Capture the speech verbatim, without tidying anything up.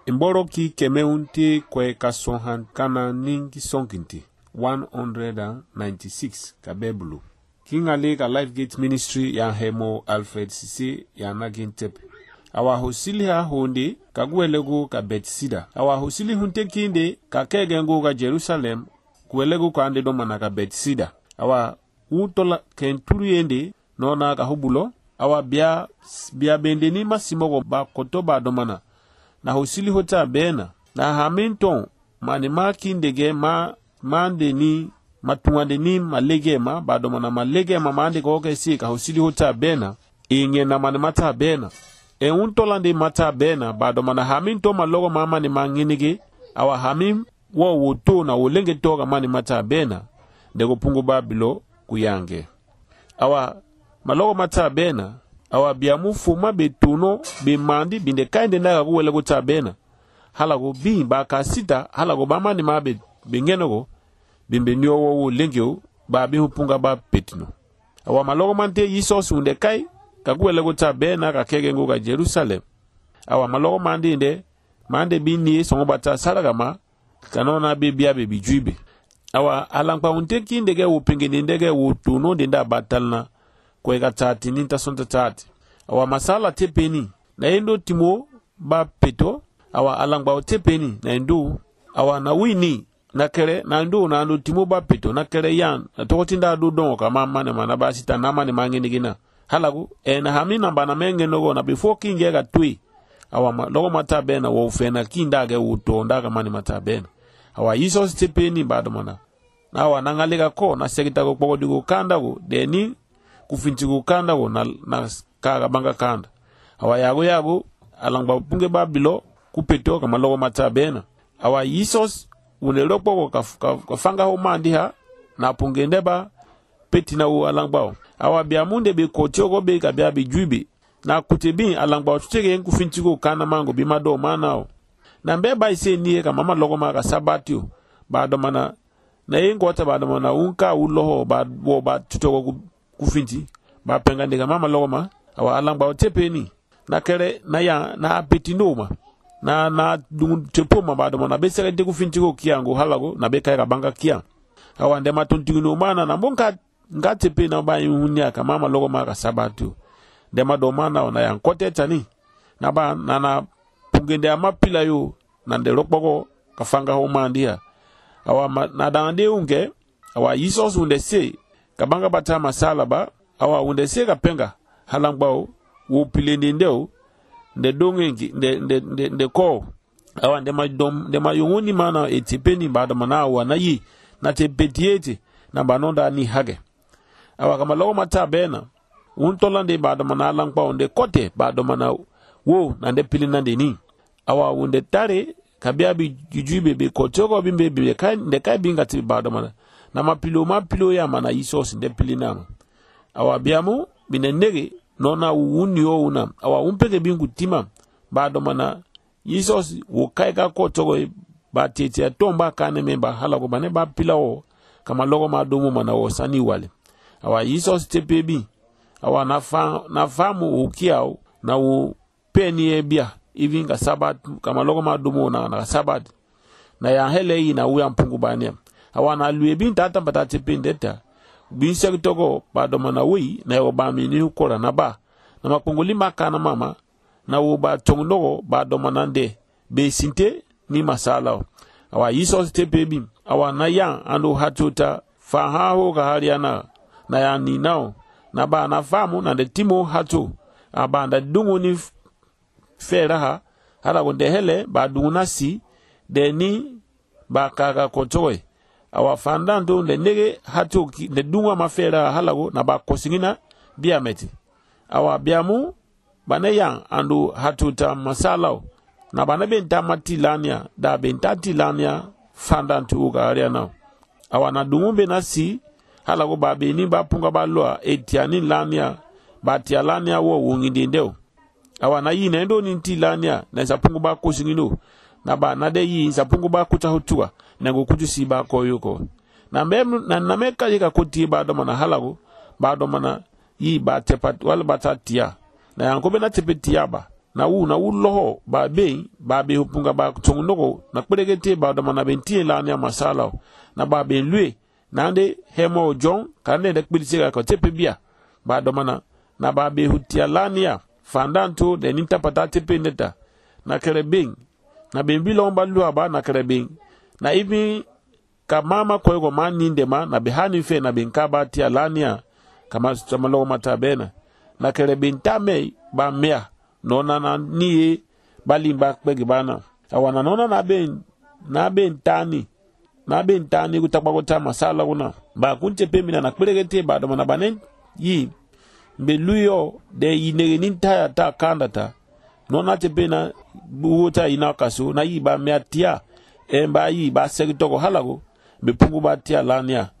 Imboro ki kemeunti kwe kasonhan kana ningi sonkinti. one hundred ninety-six kabebulu. King Ali ka Life Gate Ministry ya hemo Alfred Sisi ya nagintep. Awa hosili ha honde kaguelego ka Bethsida. Awa hosili hunte kinde ka kegengo ka Jerusalem kuelego ka ande domana ka Bethsida. Awa utola kenturu yende nona ka hubulo. Awa bia bia bendeni masimogo ba kotoba domana. Na hosili hota bena. Na haminton manema kindege ma mandeni matuandeni malegema bado mana malegema mande ko ke si ka hosili hota bena inge na mane mata bena e untolande mata bena bado mana hamin to malogo mama ni manginige awa hamim wo woto na wolenge toga mane mata bena ndego pungu babilo kuyange awa malogo mata bena awa biamu fuma betuno be mandi binde kainde ndaga ko wele ko ta bena halago bi ba ka sita halago bama ni mabe bingenogo bimbe nyowo wo lengyo ba bi hupunga ba petino awa malogo mante yisos unde kai kaguele go tabe na ka kegengo ga Jerusalem awa malogo mande inde mande bini songo bata salagama kanona be bia be bijuibe awa alankpa unte kinde ge wo pingene ndege wo tuno ndinda batalna ko ga tati ninta sonta tati awa masala tepeni na endo timo ba peto awa alankpa tepeni na endo awa na wini na kere na ndo na ndo timo ba peto na kere yan na tokotinda do don ka mama ne mana ba sita na mane mangeni gina halagu e na hamina bana menge nogo na before kinge ga tui awa ma logo mata bena wo fena kinda ga wuto ndaga mane mata bena awa yiso stepeni bado mana na awa nangalega ko na sekita ko pogo digo kanda go deni kufinti go kanda go na na kaga banga kanda awa yago yago alangba punge babilo kupeto kama logo mata bena awa yisos unelokpo ka ka fanga ho mandi ha na pungende ba petina u alangbao awa bia munde be kotiogo be ka bia bi juibe na kutebi alangbao tutege en kufintigo kana mango bi mado manao na mbeba ise nie ka mama logo ma ka sabatio ba do mana na yengo ta ba do mana unka uloho ba bo ba tutogo kufinti ba pengande ka mama logo ma awa alangbao tepeni na kere na ya na petino ma na na dungu tepo mabado mana besere de kufintigo kiango halago na beka ka banga kia awa ndema tontingo mana na mbonka ngate pe na ba yunya ka mama logo maka sabatu ndema do mana na yankote tani na ba na na pungende amapila yo na ndelo kpoko ka fanga ho mandia awa ma, na dande unge awa yisos unde se ka banga bata masala ba awa unde se ka penga halangbao wo pilende ndeo nde dongengi nde nde nde, nde ko awa nde ma dom nde ma yoni mana etipeni bado mana wa na yi na tepetiete na banonda ni hage awa kama logo mata bena untolande bado mana langpa onde kote bado mana wo na nde pilina nde ni awa unde tare kabia bi jujuibe be kotoko bimbe be kai nde kai binga ti bado mana na mapilo mapilo ya mana yisos nde pilina awa biamu binenege nona uuni o una awa umpeke bingu tima bado mana yisos wo kaika ko togo ba tete tomba kane memba halago bane ba pilao kama logo madomo mana wo sani wale awa yisos tepebi awa na fa na famu ukiao na u peni ebia ivinga sabat kama logo madomo na na sabat na ya hele ina uya mpungu bania awa na luebi tata pata tepindeta binse togo bado mana wi na yo ba mini ukora na ba na mapunguli maka na mama na wo ba tongogo bado manande be sinte ni masala awa yisos tepebi awa na ya ando hatuta fa ha ho ga hariana na ya ni nao na ba na famu na de timo hatu abanda dungu ni fera ha hala gonde hele ba dunguna si de ni ba kaga kotoe awa fandando le nege hatu le dunga mafera halago na ba kosingina biameti awa biamu baneya andu hatuta masalao na bana benta matilania da benta tilania fandantu uga ariana awa na dumbe na si halago ba beni ba punga ba loa etiani lania ba tialania wo wongindi ndeo awa na yi na ndo ni tilania na sapungu ba kosingino na ba na de yi sapungu ba kutahutua na ngokutu si ba koyoko na mbem na nameka yika kuti ba do mana halago ba do mana yi ba tepat wala batatia na yankobe na tepetia ba na wu na wu loho ba be ba be hupunga ba tongu noko na kperegete ba da mana bentie la nya masala na ba be lue na ande hemo jon kande de kpidise ka tepe bia ba da mana na ba be hutia lania fandanto de ninta pata tepe neta na kerebing na bembi lomba lua ba na kerebing na ibi ka mama ko go mani ndema na behani fe na benka ba tia lania kama tsamalo mata bena na kerebing tame ba mea nona na ni balimba kpegi bana awana nona na ben na ben tani na ben tani kutakwa kota masala kuna ba kunche pemina na kperegete ba do na banen yi beluyo de yinere ninta ta kandata nona tepena buota ina kaso na yi ba meatia e ba yi ba sekitoko halago be pungu ba tia lania